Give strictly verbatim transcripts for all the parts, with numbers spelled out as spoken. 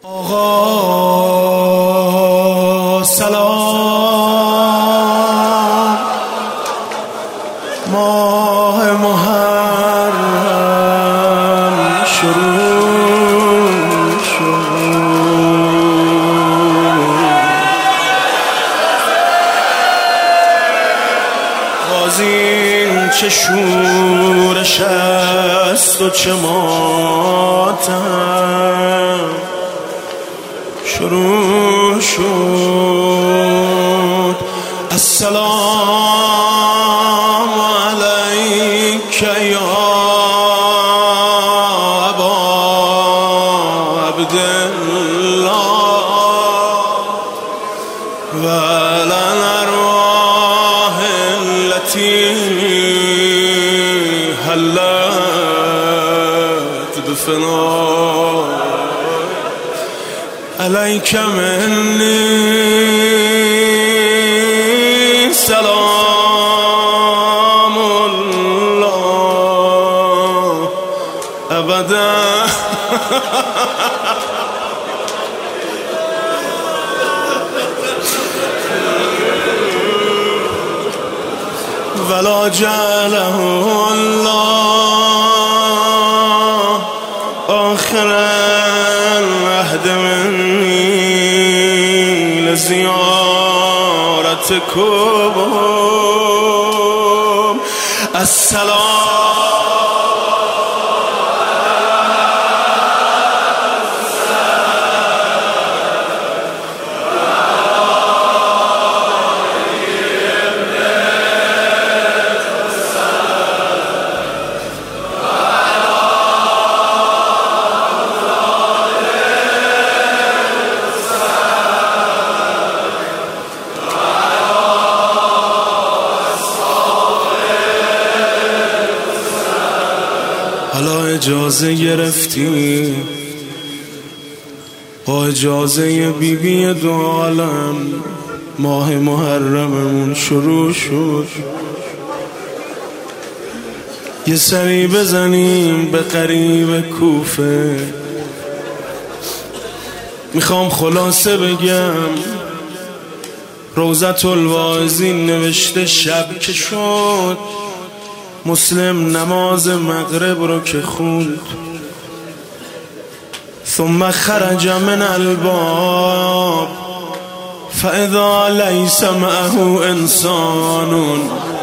آقا سلام، ماه محرم شروع شد. بازین چه شورش است و چه ماتم شروع شد. السلام علیک یا ابا عبدالله و الارواح التي حلت بفنا علیک منی سلام الله ابدا. ولا جعله الله آخر العهد مني لزيارتكم. السلام حالا اجازه گرفتی با اجازه بی بی دو عالم ماه محرممون شروع شد. یه سری بزنیم به قریب کوفه. میخوام خلاصه بگم روضت الواعظین نوشته شب که شد مسلم نماز مغرب رو که خوند ثم خرج من الباب فاذا لیس معه انسان.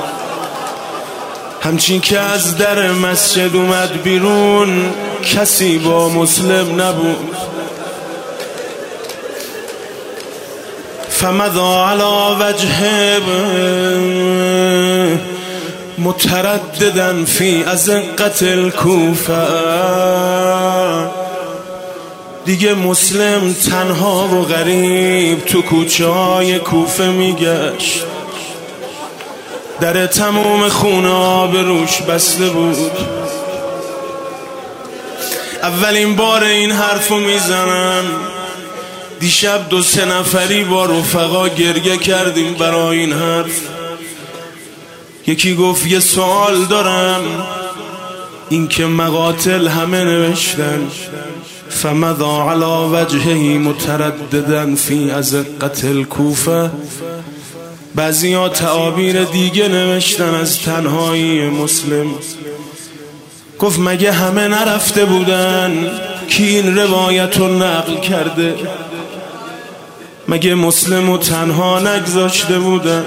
همچین که از در مسجد اومد بیرون کسی با مسلم نبود. فمضى على وجهه مترددا فی ازقة الکوفه. دیگه مسلم تنها و غریب تو کوچه های کوفه میگشت. در تمام خونه ها به روش بسته بود. اولین بار این حرفو میزنم. دیشب دو سه نفری با رفقا گریه کردیم برای این حرف. یکی گفت یه سوال دارم، این که مقاتل همه نوشتن فمضى على وجهه مترددا فی ازقة الکوفه، بعضی ها تعابیر دیگه نوشتن از تنهایی مسلم. گفت مگه همه نرفته بودن؟ کی این روایت رو نقل کرده؟ مگه مسلم رو تنها نگذاشته بودن؟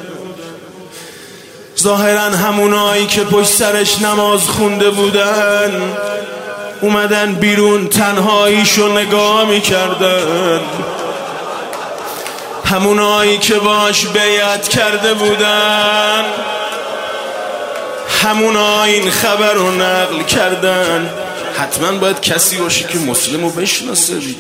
ظاهرا همونایی که پشت سرش نماز خونده بودن اومدن بیرون تنهاییشو نگاه میکردن. همونایی که باش بیعت کرده بودن همونا این خبر رو نقل کردن. حتما باید کسی باشه که مسلم رو بشناسه دیگه.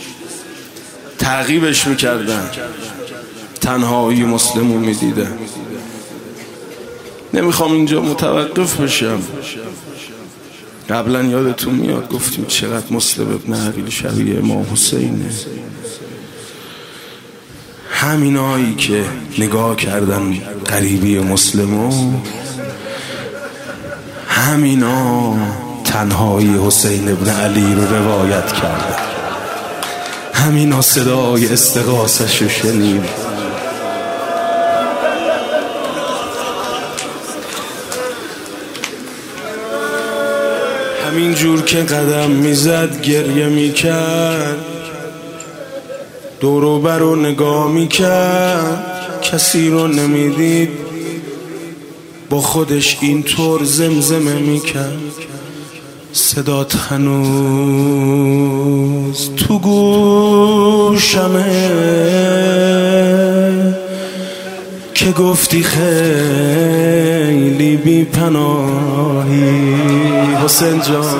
تعقیبش میکردن، تنهایی مسلم رو میدیدن. نمیخوام اینجا متوقف بشم. قبلا یادتون میاد گفتیم چقدر مسلم ابن عقیل شبیه امام حسینه. همینایی که نگاه کردن قریبی مسلمو، همینا تنهایی حسین ابن علی رو روایت کردن. همینا صدای استغاثه‌شو شنید. همین جور که قدم میزد گریه میکرد، دور و بر رو نگاه میکرد، کسی رو نمیدید، با خودش اینطور زمزمه میکرد: صدات هنوز تو گوشمه که گفتی خیلی بی پناهی. حسین جان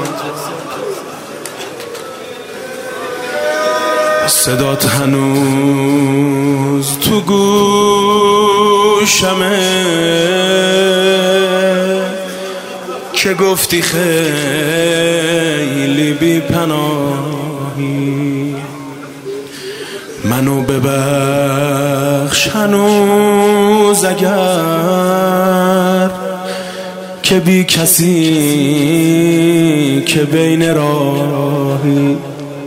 صدات هنوز تو گوشمه که گفتی خیلی بی پناهی. منو ببخش هنوز اگر که بی کسی که بین راهی.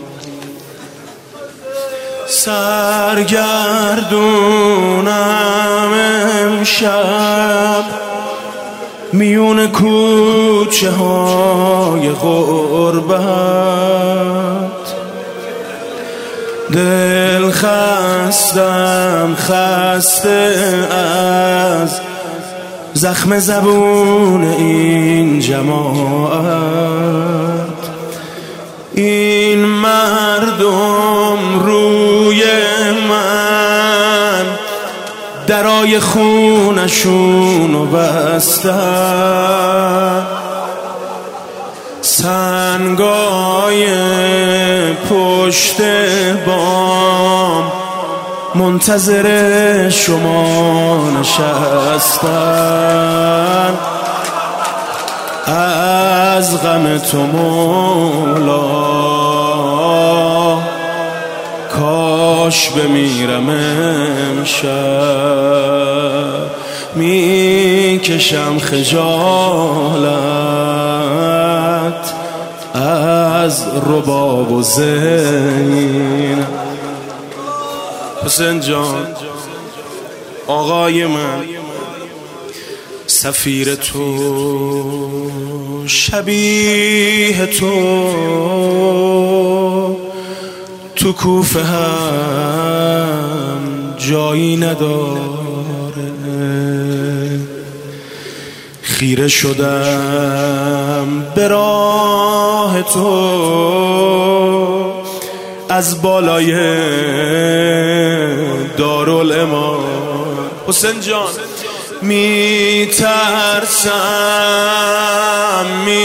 سرگردونم امشب میون کوچه های غربت، دل خستم خسته از زخم زبون این جماعت. این مردم روی من درای خونشونو بستن، سنگای پشت بام منتظر شما نشستن. از غم تو مولا کاش بمیرم امشب، میکشم خجالت از رباب و زین. حسین جان آقای من، سفیر تو شبیه تو تو کوفه هم جایی نداره. خیره شدم به راه تو از بالای دارالامام. حسین جان میترسم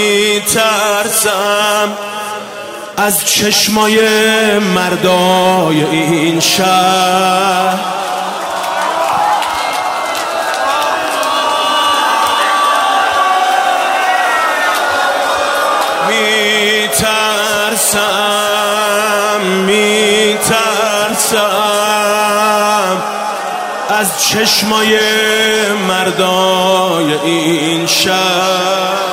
میترسم از چشمای مردای این شهر، میترسم میترسم از چشمای مردای این شهر.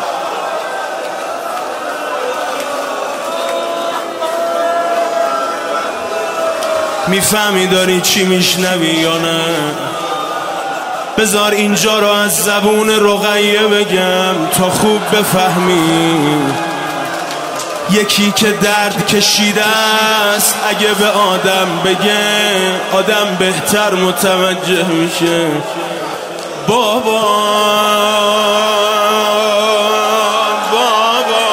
میفهمی داری چی میشنوی یا نه؟ بذار اینجا رو از زبون رقیه بگم تا خوب بفهمی. یکی که درد کشیده است اگه به آدم بگه، آدم بهتر متوجه میشه. بابا بابا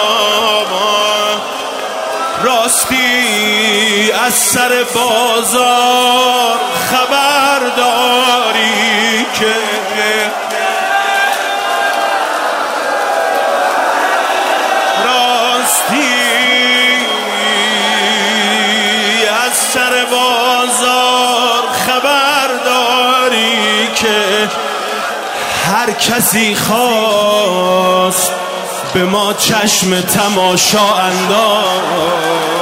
راستی از سر بازار خبر داری که راستی از سر بازار خبر داری که هر کسی خواست به ما چشم تماشا انداخت.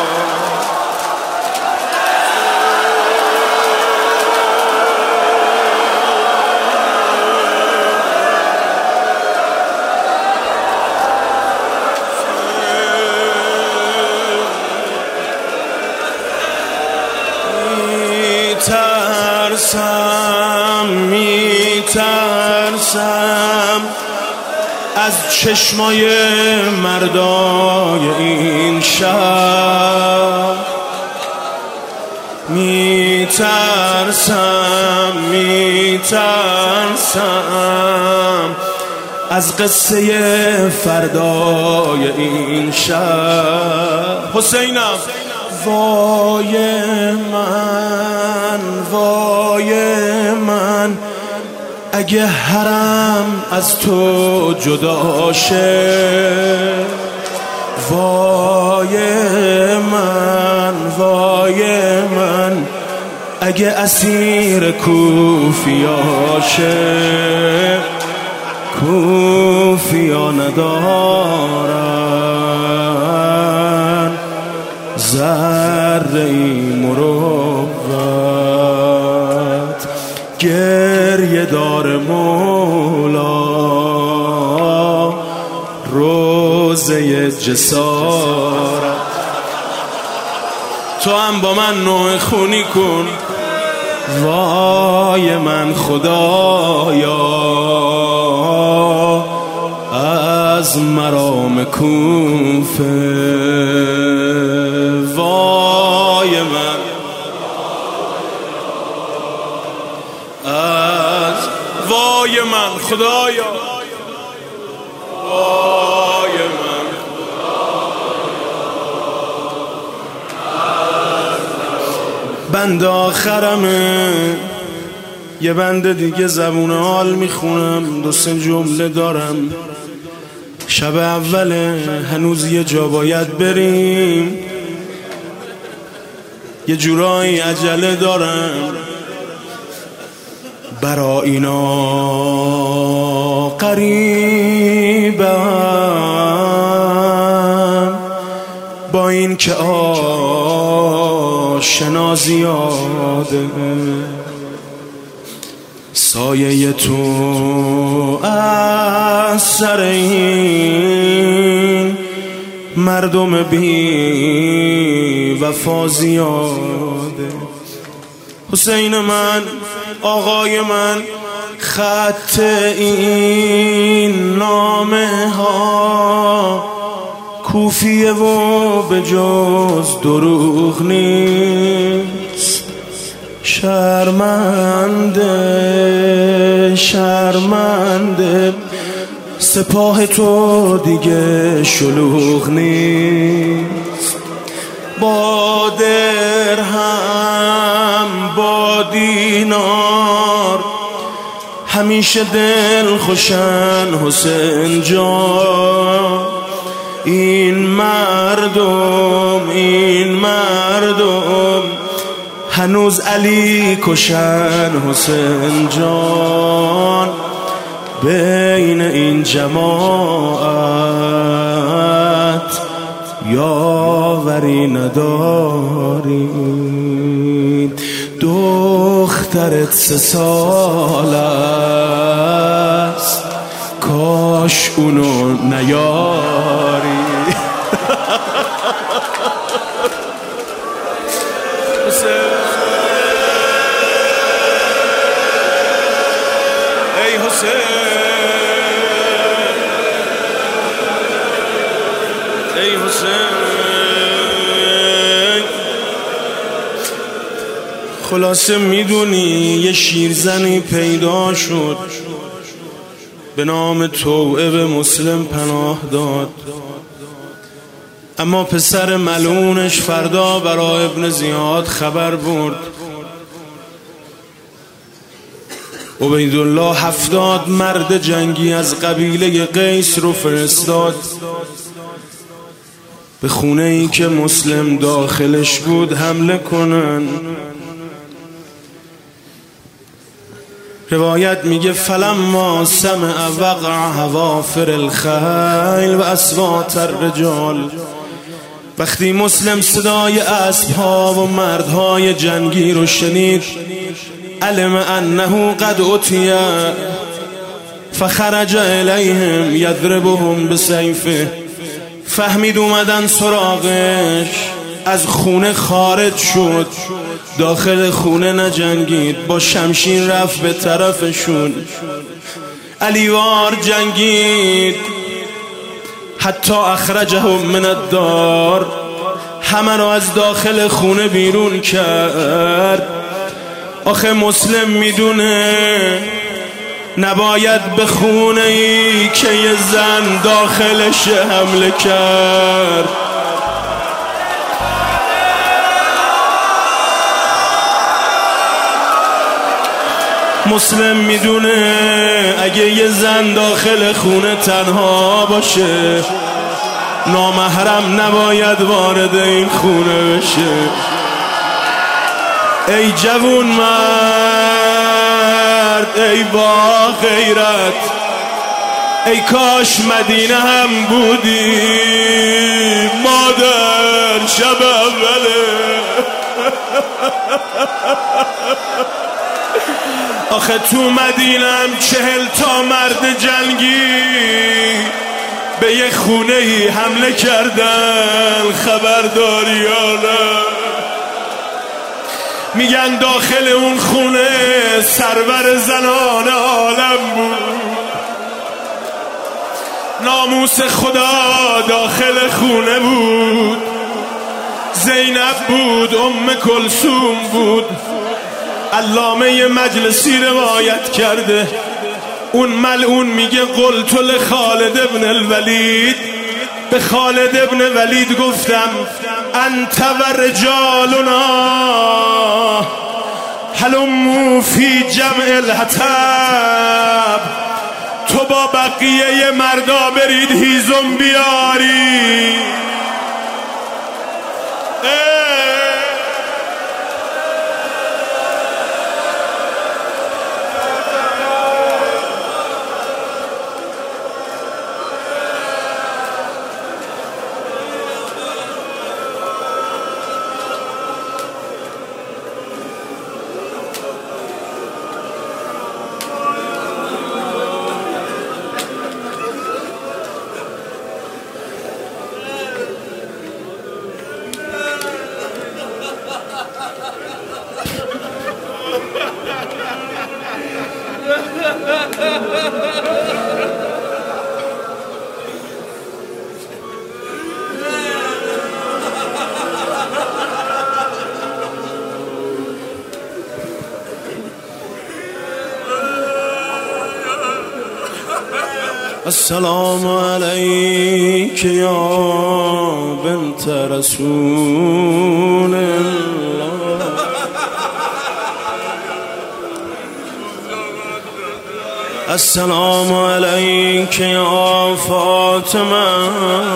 ترسم می ترسم از چشمای مردای این شهر، می ترسم می ترسم از قصه فردای این شهر. حسینم وای من وای من اگه حرم از تو جدا شه، وای من وای من اگه اسیر کوفیا شه. کوفیا ندارن ذره‌ای مروت، گریه دار مولا روزه جسارت. تو هم با من نوع خونی کن، وای من خدایا از مرام کوفه، وای من از وای من خدایا، وای من بند آخرمه، یه بند دیگه زبون حال میخونم، دو سه جمله دارم. شب اوله، هنوز یه جا باید بریم، یه جورایی عجله دارم برا اینا قریبم، با این که آشنا زیاده، سایه تو از سر این مردم بی وفا زیاده. حسین من آقای من خط این نامه ها کوفیه و به جز دروغ نیست. شرمنده شرمنده سپاه تو دیگه شلوغ نیست. با درهم با دینار همیشه دل خوشن حسین جان، این مردم این مردم هنوز علی کشن حسین جان. بین این جماعت یاوری نداری، دخترت سه سال است کاش اونو نیاری. ای حسین ای حسین. خلاصه میدونی یه شیرزنی پیدا شد به نام توعه به مسلم پناه داد، اما پسر ملعونش فردا برای ابن زیاد خبر برد. عبیدالله هفتاد مرد جنگی از قبیله قیس رو فرستاد به خونه ای که مسلم داخلش بود حمله کنن. روایت میگه فلما سمع وقع حوافر الخیل و اصوات الرجال، وقتی مسلم صدای اسب‌ها و مردهای جنگی رو شنید، علم انه قد اتیه فخرج الیهم یضربهم بسیفه، فهمید اومدن سراغش، از خونه خارج شد، داخل خونه نجنگید، با شمشیر رفت به طرفشون. علیوار جنگید حتی اخرجهم من الدار، همه رو از داخل خونه بیرون کرد. آخه مسلم میدونه نباید به خونه ای که یه زن داخلش حمله کرد. مسلم میدونه اگه یه زن داخل خونه تنها باشه، نامحرم نباید وارد این خونه بشه. ای جوون مرد، ای با غیرت، ای کاش مدینه هم بودی مادر، شب اوله. آخه تو مدینم چهل تا مرد جنگی به یه خونه ای حمله کردن، خبرداری یا نه؟ میگن داخل اون خونه سرور زنان عالم بود، ناموس خدا داخل خونه بود، زینب بود، ام کلثوم بود. علامه مجلسی روایت کرده، اون ملعون میگه قلت لخالد ابن الولید، به خالد ابن ولید گفتم انت و رجالنا هلموا فی جمع الحطب، تو با بقیه مردا برید هیزم بیاری. السلام علیک یا بنت رسول الله، السلام علیک یا فاطمه،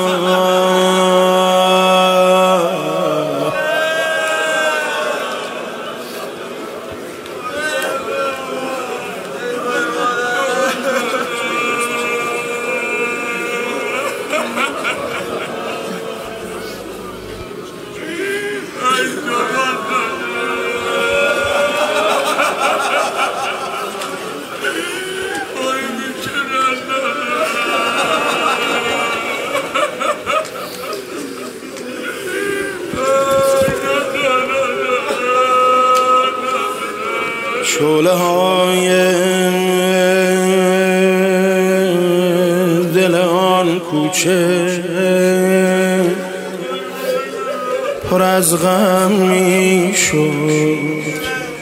شعله های دل آن کوچه پر از غم می شد،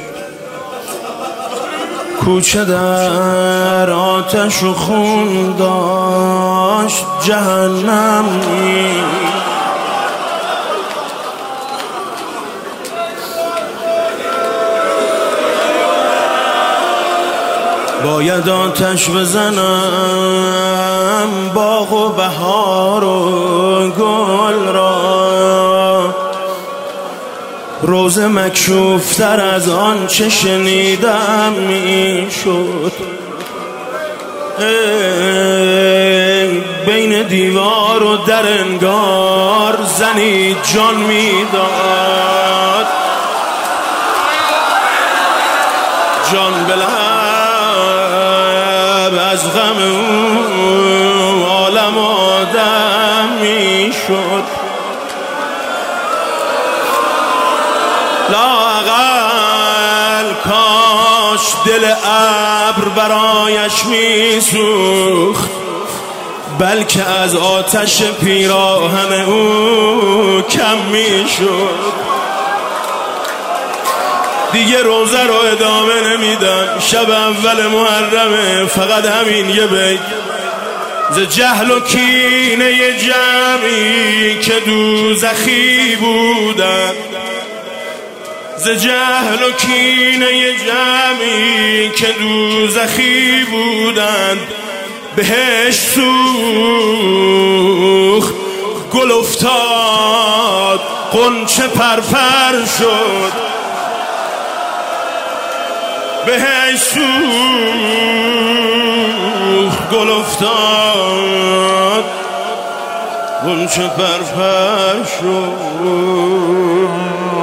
کوچه در آتش و خون داشت جهنم می. باید آتش بزنم باغ و بهار و گل را، روزه مکشوفتر از آن چه شنیدم می شد. بین دیوار و در انگار زنی جان می داد، جان بلند از غم اون عالم آدم می شد. لااقل کاش دل ابر برایش میسوخت، بلکه از آتش پیراهن او کم میشد. دیگه روزه رو ادامه نمیدم، شب اول محرمه، فقط همین یه بیت. ز جهل و کینه جمعی که دوزخی بودن، ز جهل و کینه جمعی که دوزخی بودن، بهش سوخت گل افتاد غنچه پرپر شد، بهش سوخت گل افتاد غنچه پرپر شد.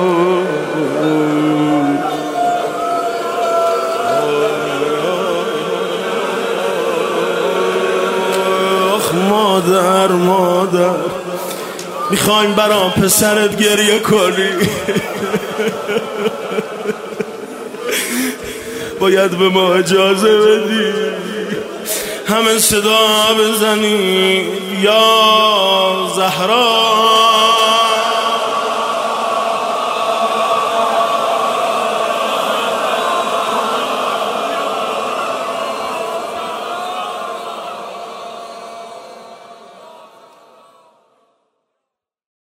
مادر مادر میخوایم برام پسرت گریه کنی، باید به ما اجازه بدی همه صدا بزنی یا زهرا